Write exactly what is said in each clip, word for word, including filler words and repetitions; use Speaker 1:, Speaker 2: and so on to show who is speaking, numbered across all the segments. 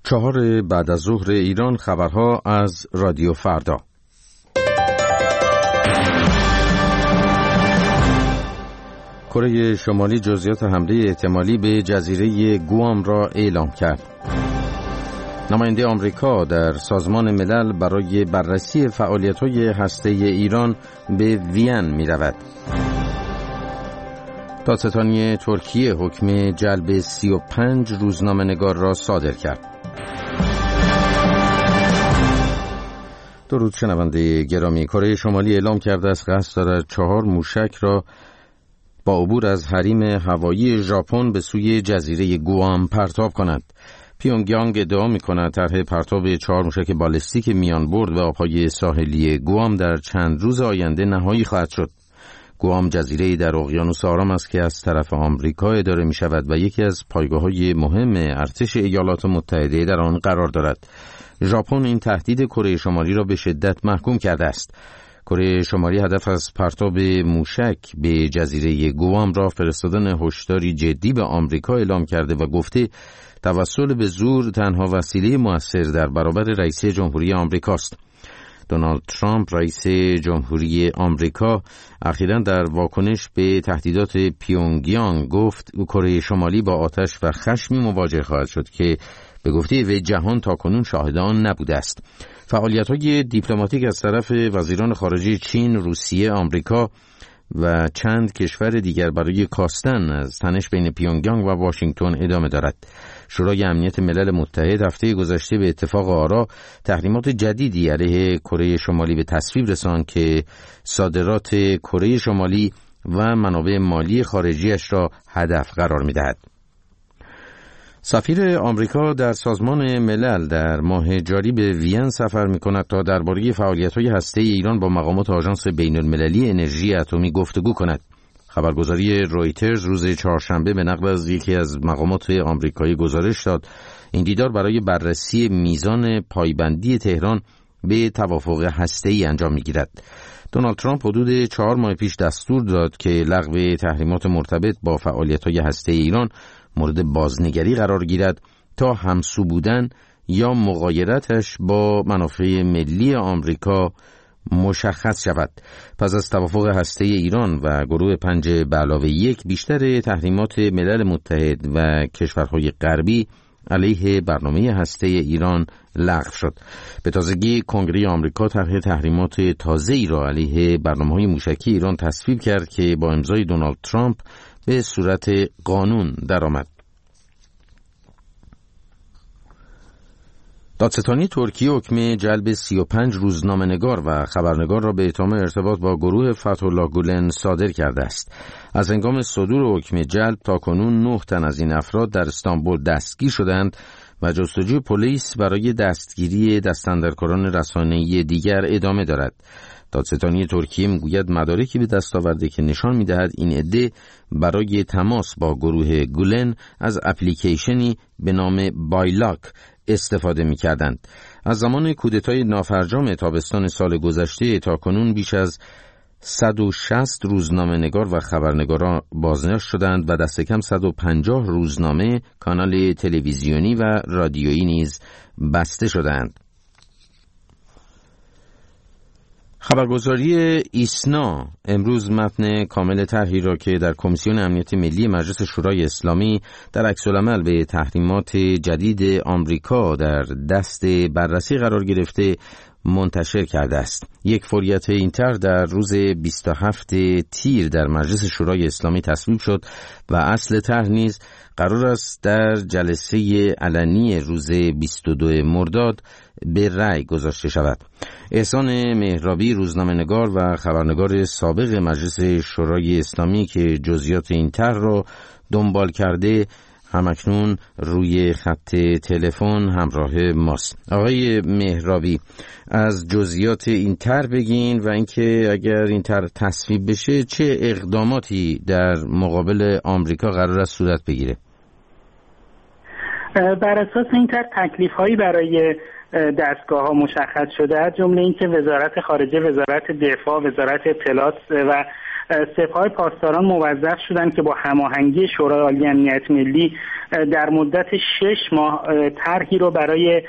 Speaker 1: چهار بعد از ظهر ایران، خبرها از رادیو فردا. کره شمالی جزئیات حمله احتمالی به جزیره گوام را اعلام کرد. نماینده آمریکا در سازمان ملل برای بررسی فعالیت‌های هسته‌ای ایران به وین می‌رود. دادستانی ترکیه حکم جلب سی و پنج روزنامه‌نگار را صادر کرد. درود شنونده گرامی، کره شمالی اعلام کرده است قصد دارد چهار موشک را با عبور از حریم هوایی ژاپن به سوی جزیره گوام پرتاب کند. پیونگیانگ ادعا می‌کند طرح پرتاب چهار موشک بالستیک میان برد و آبهای ساحلی گوام در چند روز آینده نهایی خواهد شد. گوام جزیره‌ای در اقیانوس آرام است که از طرف آمریکا اداره می‌شود و یکی از پایگاه‌های مهم ارتش ایالات متحده در آن قرار دارد. ژاپن این تهدید کره شمالی را به شدت محکوم کرده است. کره شمالی هدف از پرتاب موشک به جزیره گوام را فرستادن هشداری جدی به آمریکا اعلام کرده و گفته توسل به زور تنها وسیله مؤثر در برابر رئیس جمهوری آمریکاست. دونالد ترامپ رئیس جمهوری آمریکا اخیراً در واکنش به تهدیدات پیونگیانگ گفت کره شمالی با آتش و خشمی مواجه خواهد شد که به گفته وی جهان تاکنون شاهد آن نبوده است. فعالیت‌های دیپلماتیک از طرف وزیران خارجه چین، روسیه، آمریکا و چند کشور دیگر برای کاستن از تنش بین پیونگیانگ و واشنگتن ادامه دارد. شورای امنیت ملل متحد هفته گذشته به اتفاق آرا تحریمات جدیدی علیه کره شمالی به تصویب رساند که صادرات کره شمالی و منابع مالی خارجیش را هدف قرار می‌دهد. سفیر آمریکا در سازمان ملل در ماه جاری به وین سفر می‌کند تا درباره فعالیت‌های هسته‌ای ایران با مقامات آژانس بین‌المللی انرژی اتمی گفتگو کند. خبرگزاری رویترز روز چهارشنبه به نقل از یکی از مقامات آمریکایی گزارش داد این دیدار برای بررسی میزان پایبندی تهران به توافق هسته‌ای انجام می‌گیرد. دونالد ترامپ حدود چهار ماه پیش دستور داد که لغو تحریمات مرتبط با فعالیت‌های هسته‌ای ایران مورد بازنگری قرار گیرد تا همسو بودن یا مغایرتش با منافع ملی آمریکا مشخص شود. پس از توافق هسته‌ای ایران و گروه پنج به علاوه یک، بیشتر تحریمات ملل متحد و کشورهای غربی علیه برنامه هسته‌ای ایران لغو شد. به تازگی کنگره آمریکا طرح تحریمات تازه‌ای را علیه برنامه‌های موشکی ایران تصویب کرد که با امضای دونالد ترامپ به صورت قانون درآمد. دادستانی ترکیه حکم جلب سی و پنج روزنامه‌نگار و خبرنگار را به اتهام ارتباط با گروه فتح‌الله گولن صادر کرده است. از هنگام صدور حکم جلب تاکنون نه تن از این افراد در استانبول دستگیر شدند و جستجوی پلیس برای دستگیری دستاندرکاران رسانه‌ای دیگر ادامه دارد. دادستانی ترکیه میگوید مدارکی به دست آورده که نشان می‌دهد این عده برای تماس با گروه گولن از اپلیکیشنی به نام بایلاک استفاده می‌کردند. از زمان کودتای نافرجام تابستان سال گذشته تا کنون بیش از صد و شصت روزنامه‌نگار و خبرنگاران بازداشت شدند و دست کم صد و پنجاه روزنامه، کانال تلویزیونی و رادیویی نیز بسته شدند. خبرگزاری ایسنا امروز متن کامل طرحی را که در کمیسیون امنیت ملی مجلس شورای اسلامی در عکس‌العمل به تحریمات جدید آمریکا در دست بررسی قرار گرفته منتشر کرده است. یک فوریت این طرح در روز بیست و هفتم تیر در مجلس شورای اسلامی تصویب شد و اصل طرح نیز قرار است در جلسه علنی روز بیست و دوم مرداد به رأی گذاشته شود. احسان مهرابی، روزنامه‌نگار و خبرنگار سابق مجلس شورای اسلامی که جزئیات این طرح را دنبال کرده، همکنون روی خط تلفن همراه ماست. آقای مهرابی، از جزئیات این طرح بگین و اینکه اگر این طرح تصویب بشه چه اقداماتی در مقابل آمریکا قرار است صورت بگیره؟
Speaker 2: بر اساس این طرح تکلیف‌هایی برای دستگاه‌ها مشخص شده است، جمله اینکه وزارت خارجه، وزارت دفاع، وزارت اطلاعات و سپاه پاسداران موظف شدند که با هماهنگی شورای عالی امنیت ملی در مدت شش ماه طرحی رو برای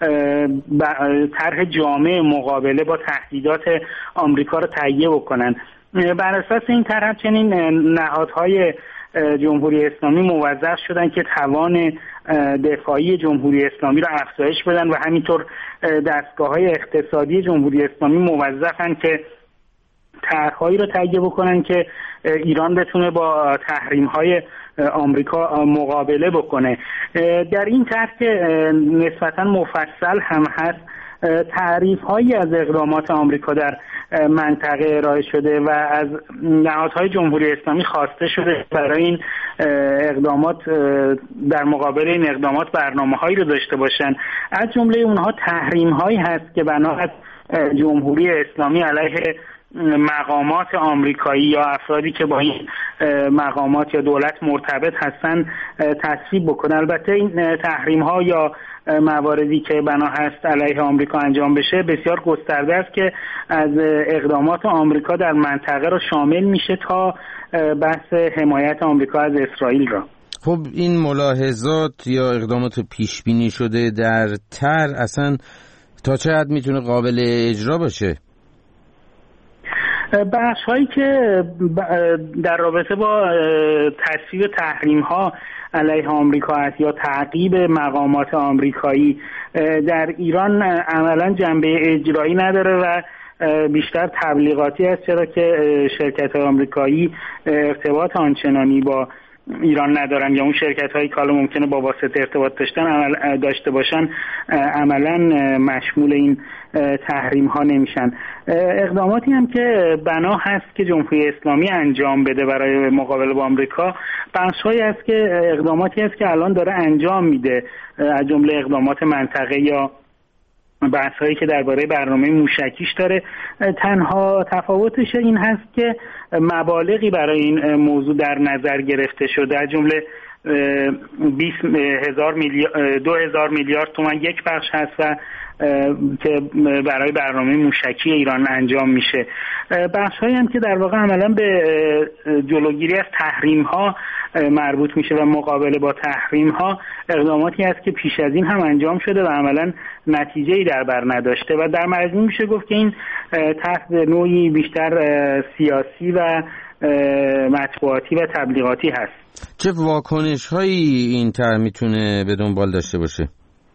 Speaker 2: طرح جامع مقابله با تهدیدات آمریکا رو تهیه بکنن. بر اساس این طرح چنین نهادهای جمهوری اسلامی موظف شدن که توان دفاعی جمهوری اسلامی رو افزایش بدن و همینطور دستگاه‌های اقتصادی جمهوری اسلامی موظفن که طرح‌هایی رو تهیه بکنن که ایران بتونه با تحریم‌های آمریکا مقابله بکنه. در این طرح که نسبتاً مفصل هم هست، تعریف‌هایی از اقدامات آمریکا در منطقه ارائه شده و از نهادهای جمهوری اسلامی خواسته شده برای این اقدامات در مقابل این اقدامات برنامه‌هایی رو داشته باشن. از جمله اونها تحریم‌هایی هست که بنا از جمهوری اسلامی علیه مقامات آمریکایی یا افرادی که با این مقامات یا دولت مرتبط هستن تصویب بکنه. البته این تحریم ها یا مواردی که بنا هست علیه آمریکا انجام بشه بسیار گسترده است که از اقدامات آمریکا در منطقه را شامل میشه تا بحث حمایت آمریکا از اسرائیل را.
Speaker 1: خب این ملاحظات یا اقدامات پیش بینی شده در طرح اصلا تا چه حد میتونه قابل اجرا باشه؟
Speaker 2: بخش هایی که در رابطه با تصویب تحریم ها علیه آمریکا است یا تعقیب مقامات آمریکایی در ایران عملا جنبه اجرایی نداره و بیشتر تبلیغاتی است، چرا که شرکت آمریکایی ارتباط آنچنانی با ایران ندارن یا اون شرکت هایی که حالا ممکنه با واسطه ارتباط داشتن عمل داشته باشن عملا مشمول این تحریم ها نمیشن. اقداماتی هم که بنا هست که جمهوری اسلامی انجام بده برای مقابله با آمریکا بخش‌هایی است که اقداماتی است که الان داره انجام میده، از جمله اقدامات منطقه یا بحث هایی که درباره برنامه موشکیش داره. تنها تفاوتش این هست که مبالغی برای این موضوع در نظر گرفته شده، از جمله بیست هزار میلیارد دو هزار میلیارد تومان یک بخش هست و که برای برنامه موشکی ایران انجام میشه. بخش هایی هم که در واقع عملا به جلوگیری از تحریم ها مربوط میشه و مقابله با تحریم ها اقداماتی است که پیش از این هم انجام شده و عملا نتیجه‌ای در بر نداشته و در مجموع میشه گفت که این تحت نوعی بیشتر سیاسی و مطبوعاتی و تبلیغاتی هست.
Speaker 1: چه واکنش هایی این طرح میتونه به دنبال داشته باشه؟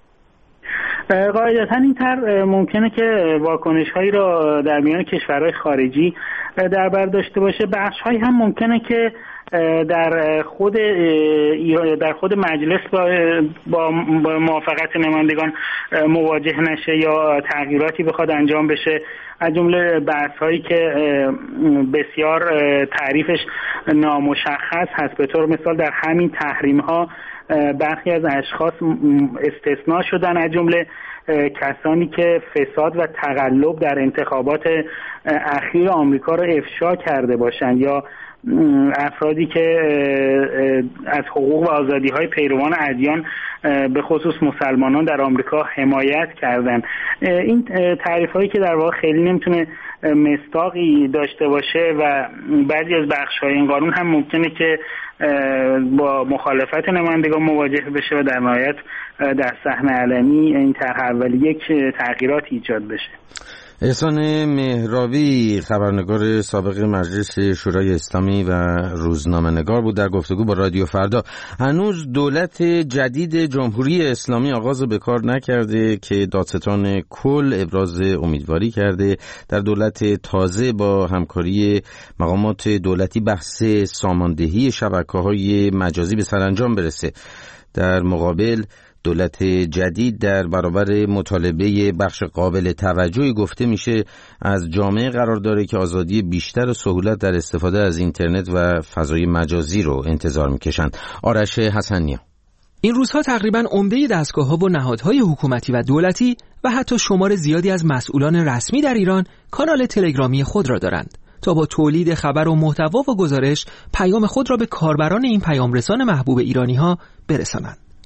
Speaker 2: قاعدتا این طرح ممکنه که واکنش هایی را در میان کشورهای خارجی در بر داشته باشه. بخش هایی هم ممکنه که در خود در خود مجلس با با موافقت نمایندگان مواجه نشه یا تغییراتی بخواد انجام بشه، از جمله بحث هایی که بسیار تعریفش نامشخص هست. به طور مثال در همین تحریم ها برخی از اشخاص استثناء شدن، از جمله کسانی که فساد و تقلب در انتخابات اخیر آمریکا را افشا کرده باشند یا افرادی که از حقوق و آزادی‌های پیروان ادیان به خصوص مسلمانان در آمریکا حمایت کردند. این تعریف‌هایی که در واقع خیلی نمیتونه مصداقی داشته باشه و بعضی از بخش‌های این قانون هم ممکنه که با مخالفت نمایندگان مواجه بشه و در نهایت در صحنه علنی این طرح اولی یک تغییرات ایجاد بشه.
Speaker 1: احسان مهرابی، خبرنگار سابق مجلس شورای اسلامی و روزنامه‌نگار بود، در گفتگو با رادیو فردا. هنوز دولت جدید جمهوری اسلامی آغاز به کار نکرده که دادستان کل ابراز امیدواری کرده در دولت تازه با همکاری مقامات دولتی بحث ساماندهی شبکه‌های مجازی به سرانجام برسه. در مقابل دولت جدید در برابر مطالبه بخش قابل توجهی گفته میشه از جامعه قرار داره که آزادی بیشتر و سهولت در استفاده از اینترنت و فضای مجازی رو انتظار میکشند. آرش حسنیا:
Speaker 3: این روزها تقریباً عمده دستگاه‌ها و نهادهای حکومتی و دولتی و حتی شمار زیادی از مسئولان رسمی در ایران کانال تلگرامی خود را دارند تا با تولید خبر و محتوا و گزارش پیام خود را به کاربران این پیامرسان محبوب ایرانی‌ها برسانند.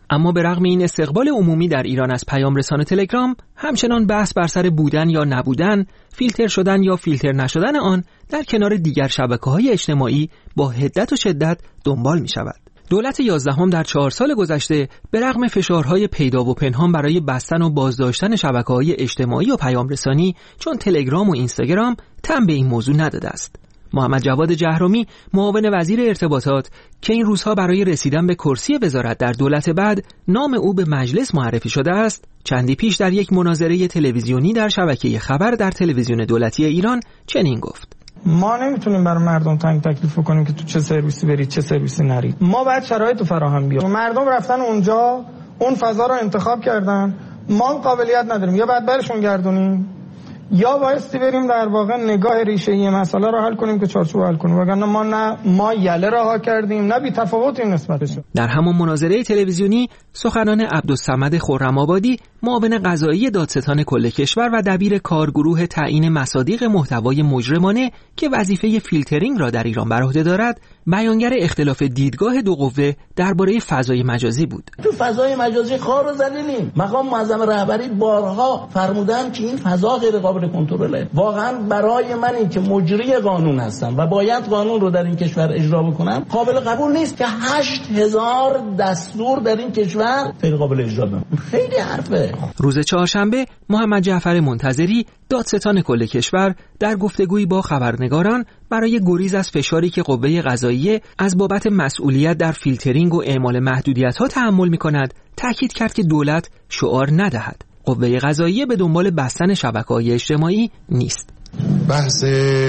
Speaker 3: اما به رغم این استقبال عمومی در ایران از پیام رسان تلگرام، همچنان بحث بر سر بودن یا نبودن، فیلتر شدن یا فیلتر نشدن آن در کنار دیگر شبکه‌های اجتماعی با حدت و شدت دنبال می‌شود. دولت یازدهم در چهار سال گذشته به رغم فشارهای پیدا و پنهان برای بستن و بازداشتن شبکه‌های اجتماعی و پیام رسانی چون تلگرام و اینستاگرام تن به این موضوع نداده است. محمد جواد جهرومی، معاون وزیر ارتباطات که این روزها برای رسیدن به کرسی وزارت در دولت بعد نام او به مجلس معرفی شده است، چندی پیش در یک مناظره تلویزیونی در شبکه خبر در تلویزیون دولتی ایران چنین گفت:
Speaker 4: ما نمیتونیم برای مردم تنگ تکلیف کنیم که تو چه سرویسی برید چه سرویسی نرید. ما باید شرایط رو فراهم بیاریم. مردم رفتن اونجا، اون فضا رو انتخاب کردن، ما قابلیت نداریم، یا باید برشون گردونیم یا بایستی بریم در واقع نگاه ریشه‌ای مسئله رو حل کنیم که چارچوب حل کنیم. وگرنه ما نه ما یله رها کردیم نه بی تفاوتی نسبتش.
Speaker 3: در همون مناظره تلویزیونی سخنان عبدالصمد خرم‌آبادی، معاون قضایی دادستان کل کشور و دبیر کارگروه تعیین مصادیق محتوای مجرمانه که وظیفه فیلترینگ را در ایران بر عهده دارد، بیانگر اختلاف دیدگاه دو قوه درباره فضای مجازی بود.
Speaker 5: تو فضای مجازی خار و ذلیلیم. مقام معظم رهبری بارها فرمودن که این فضا غیر قابل کنترله. واقعا برای منی که مجری قانون هستم و باید قانون رو در این کشور اجرا بکنم، قابل قبول نیست که هشت هزار دستور در این کشور غیر قابل اجرا بشه. خیلی حرفه.
Speaker 3: روز چهارشنبه محمد جعفر منتظری، دادستان کل کشور، در گفتگویی با خبرنگاران برای گریز از فشاری که قوه قضاییه از بابت مسئولیت در فیلترینگ و اعمال محدودیت‌ها تحمل می‌کند، تاکید کرد که دولت شعار ندهد. قوه قضاییه به دنبال بستن شبکه‌های اجتماعی نیست.
Speaker 6: بحث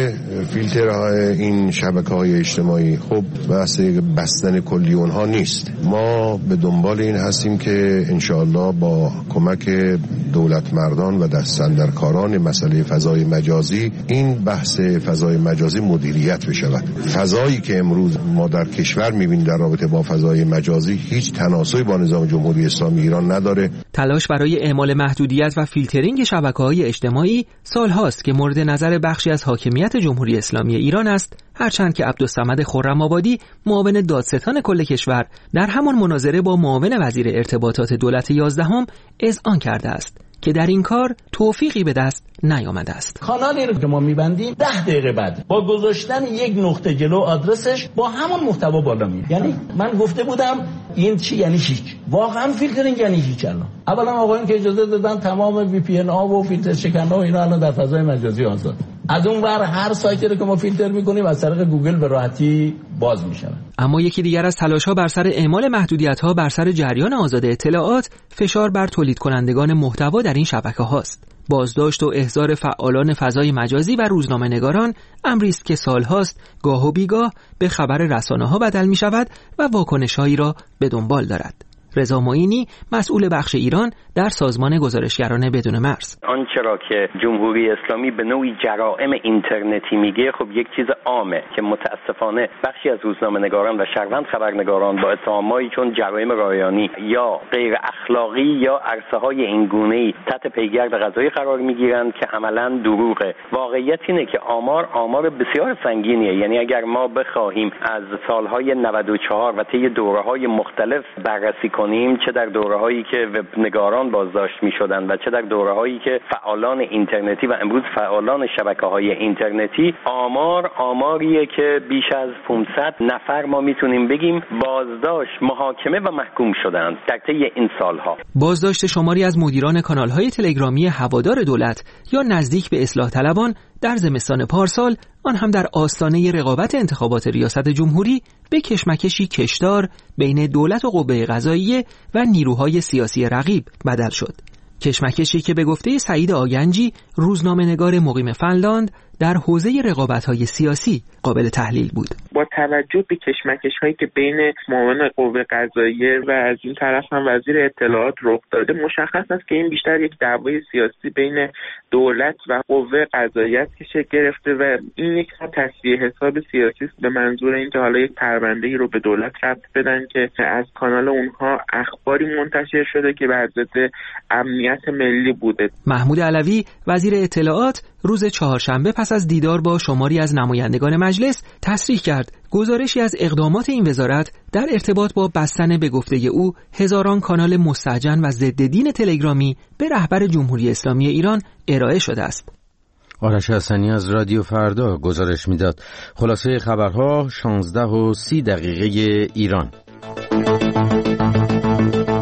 Speaker 6: فیلترهای این شبکه‌های اجتماعی خب بحث بستن کلی اونها نیست. ما به دنبال این هستیم که انشاءالله با کمک دولت مردان و دستاندرکاران مسئله فضای مجازی این بحث فضای مجازی مدیریت بشود. فضایی که امروز ما در کشور می‌بینیم در رابطه با فضای مجازی هیچ تناسبی با نظام جمهوری اسلامی ایران نداره.
Speaker 3: تلاش برای اعمال محدودیت و فیلترینگ شبکه‌های اجتماعی سال‌هاست که مورد نظر بخشی از حاکمیت جمهوری اسلامی ایران است، هرچند که عبدالصمد خرم‌آبادی، معاون دادستان کل کشور، در همان مناظره با معاون وزیر ارتباطات دولت یازدهم اذعان کرده است که در این کار توفیقی به دست نیامده است.
Speaker 5: کانالی رو که ما میبندیم ده دقیقه بعد با گذاشتن یک نقطه جلو آدرسش با همون محتوا بالا میره. یعنی من گفته بودم این چی یعنی هیچ. واقعا فیلترینگ یعنی هیچ. الان اولا آقایون که اجازه دادن تمام وی پی ان ها و فیلتر شکن ها اینا الان در فضای مجازی آزاد. از اون ور هر سایتی رو که ما فیلتر میکنیم از طریق گوگل به راحتی باز میشه.
Speaker 3: اما یکی دیگر از تلاش‌ها بر سر اعمال محدودیت‌ها بر سر جریان آزاد اطلاعات، فشار بر تولید کنندگان محتوا در این شبکه هاست. بازداشت و احضار فعالان فضای مجازی و روزنامه‌نگاران امری است که سال‌هاست گاه و بیگاه به خبر رسانه‌ها بدل می‌شود و واکنش‌هایی را به دنبال دارد. رضا معینی، مسئول بخش ایران در سازمان گزارشگران بدون مرز:
Speaker 7: آنچه را که جمهوری اسلامی به نوعی جرائم اینترنتی میگه خب یک چیز عامه که متاسفانه بخشی از روزنامه‌نگاران و شهروند خبرنگاران با اتهامایی چون جرایم رایانی یا غیر اخلاقی یا عرصه‌های این گونه‌ای تحت پیگرد قضایی قرار میگیرند که عملاً دروغه. واقعیت اینه که آمار آمار بسیار سنگینیه. یعنی اگر ما بخواهیم از سالهای نود و چهار و طی دوره‌های مختلف بررسی کنیم، چه در دوره‌هایی که وبنگاران بازداشت می‌شدند و چه در دوره‌هایی که فعالان اینترنتی و امروز فعالان شبکه‌های اینترنتی، آمار آماریه که بیش از پانصد نفر ما میتونیم بگیم بازداشت، محاکمه و محکوم شدند در طی این سالها.
Speaker 3: بازداشت شماری از مدیران کانال‌های تلگرامی هوادار دولت یا نزدیک به اصلاح طلبان در زمستان پارسال، آن هم در آستانه رقابت انتخابات ریاست جمهوری، به کشمکشی کشدار بین دولت و قوه قضاییه و نیروهای سیاسی رقیب بدل شد. کشمکشی که به گفته سعید آگنجی، روزنامه‌نگار مقیم فنلاند، در حوزه رقابت‌های سیاسی قابل تحلیل بود.
Speaker 8: با توجه به کشمکش‌هایی که بین معاون قوه قضاییه و از این طرف هم وزیر اطلاعات رخ داده، مشخص است که این بیشتر یک دعوای سیاسی بین دولت و قوه قضاییه است که شکل گرفته و این یک تصفیه حساب سیاسی است به منظور اینکه حالا یک پرونده‌ای رو به دولت ربط بدن که از کانال اونها اخباری منتشر شده که بر ضد امنیت ملی بوده.
Speaker 3: محمود علوی، وزیر اطلاعات، روز چهارشنبه پس از دیدار با شماری از نمایندگان مجلس تصریح کرد گزارشی از اقدامات این وزارت در ارتباط با بستن به گفته او هزاران کانال مستهجن و ضد دین تلگرامی به رهبر جمهوری اسلامی ایران ارائه شده است.
Speaker 1: آرش حسنی از رادیو فردا گزارش میداد. خلاصه خبرها شانزده و سی دقیقه ایران.